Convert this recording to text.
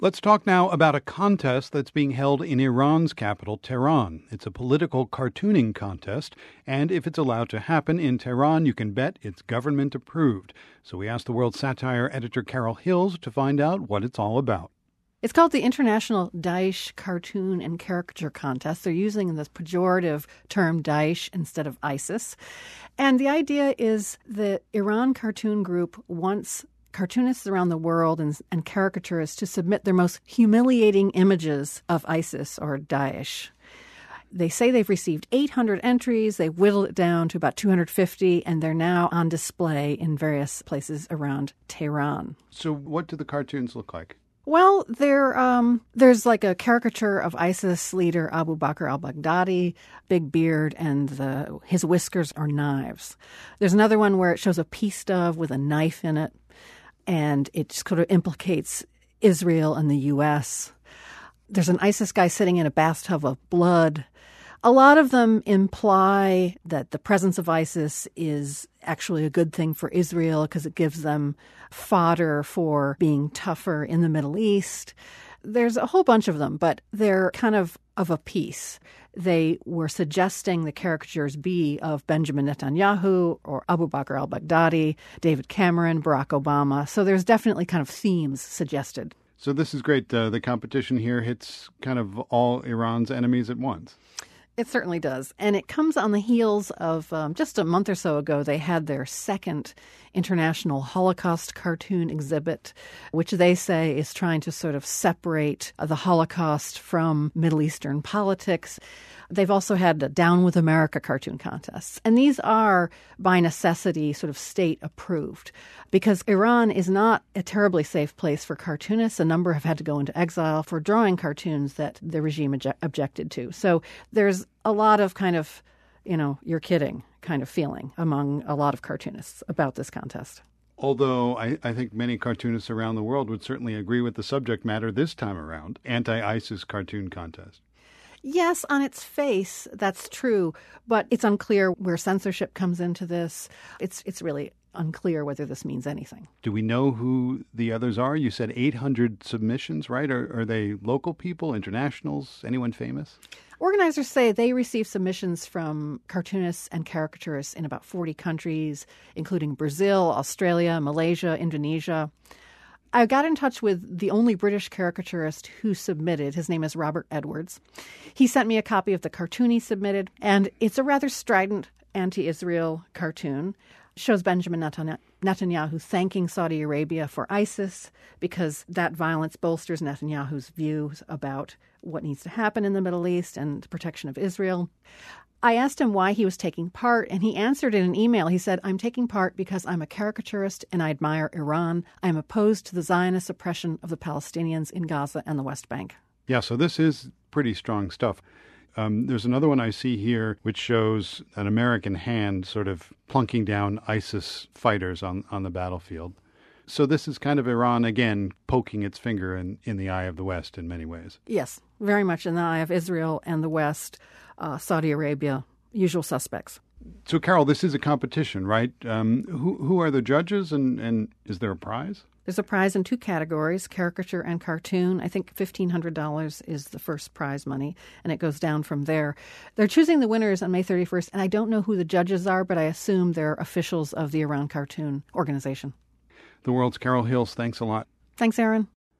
Let's talk now about a contest that's being held in Iran's capital, Tehran. It's a political cartooning contest, and if it's allowed to happen in Tehran, you can bet it's government approved. So we asked the World Satire editor Carol Hills to find out what it's all about. It's called the International Daesh Cartoon and Caricature Contest. They're using this pejorative term Daesh instead of ISIS. And the idea is the Iran Cartoon Group wants cartoonists around the world and caricaturists to submit their most humiliating images of ISIS or Daesh. They say they've received 800 entries. They've whittled it down to about 250, and they're now on display in various places around Tehran. So what do the cartoons look like? Well, there's like a caricature of ISIS leader Abu Bakr al-Baghdadi, big beard, and his whiskers are knives. There's another one where it shows a peace dove with a knife in it, and it sort of implicates Israel and the U.S. There's an ISIS guy sitting in a bathtub of blood. A lot of them imply that the presence of ISIS is actually a good thing for Israel because it gives them fodder for being tougher in the Middle East. There's a whole bunch of them, but they're kind of a piece. They were suggesting the caricatures be of Benjamin Netanyahu or Abu Bakr al-Baghdadi, David Cameron, Barack Obama. So there's definitely kind of themes suggested. So this is great. The competition here hits kind of all Iran's enemies at once. It certainly does. And it comes on the heels of just a month or so ago, they had their second International Holocaust Cartoon exhibit, which they say is trying to sort of separate the Holocaust from Middle Eastern politics. They've also had a Down with America cartoon contests. And these are, by necessity, sort of state approved because Iran is not a terribly safe place for cartoonists. A number have had to go into exile for drawing cartoons that the regime objected to. So there's a lot of kind of, you're kidding kind of feeling among a lot of cartoonists about this contest. Although I think many cartoonists around the world would certainly agree with the subject matter this time around, anti-ISIS cartoon contest. Yes, on its face, that's true, but it's unclear where censorship comes into this. It's really unclear whether this means anything. Do we know who the others are? You said 800 submissions, right? Are they local people, internationals, anyone famous? Organizers say they receive submissions from cartoonists and caricaturists in about 40 countries, including Brazil, Australia, Malaysia, Indonesia. I got in touch with the only British caricaturist who submitted. His name is Robert Edwards. He sent me a copy of the cartoon he submitted, and it's a rather strident anti-Israel cartoon. It shows Benjamin Netanyahu thanking Saudi Arabia for ISIS because that violence bolsters Netanyahu's views about what needs to happen in the Middle East and the protection of Israel. I asked him why he was taking part, and he answered in an email. He said, "I'm taking part because I'm a caricaturist and I admire Iran. I am opposed to the Zionist oppression of the Palestinians in Gaza and the West Bank." Yeah, so this is pretty strong stuff. There's another one I see here which shows an American hand sort of plunking down ISIS fighters on the battlefield. So this is kind of Iran, again, poking its finger in the eye of the West in many ways. Yes, very much in the eye of Israel and the West, Saudi Arabia, usual suspects. So, Carol, this is a competition, right? Who are the judges, and is there a prize? There's a prize in two categories, caricature and cartoon. I think $1,500 is the first prize money, and it goes down from there. They're choosing the winners on May 31st, and I don't know who the judges are, but I assume they're officials of the Iran Cartoon Organization. The World's Carol Hills, thanks a lot. Thanks, Aaron.